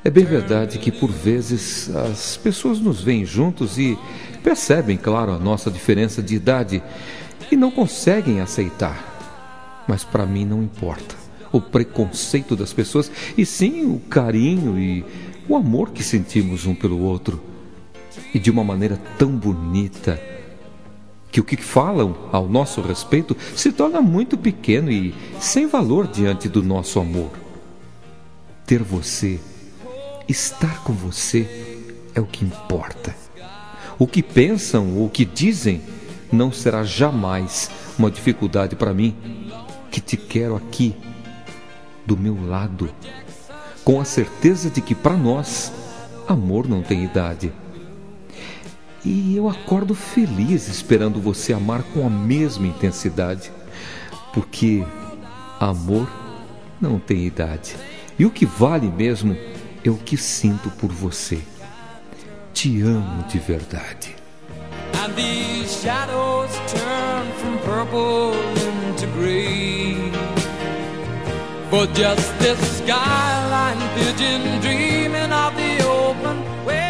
É bem verdade que por vezes as pessoas nos veem juntos e percebem, claro, a nossa diferença de idade e não conseguem aceitar. Mas para mim não importa o preconceito das pessoas, e sim o carinho e o amor que sentimos um pelo outro. E de uma maneira tão bonita que o que falam ao nosso respeito se torna muito pequeno e sem valor diante do nosso amor. Ter você, estar com você é o que importa. O que pensam ou o que dizem não será jamais uma dificuldade para mim, que te quero aqui, do meu lado, com a certeza de que para nós, amor não tem idade. E eu acordo feliz esperando você amar com a mesma intensidade, porque amor não tem idade. E o que vale mesmo é o que sinto por você. Te amo de verdade. And these shadows turn from purple into gray, for just this skyline pigeon dreaming of the open way.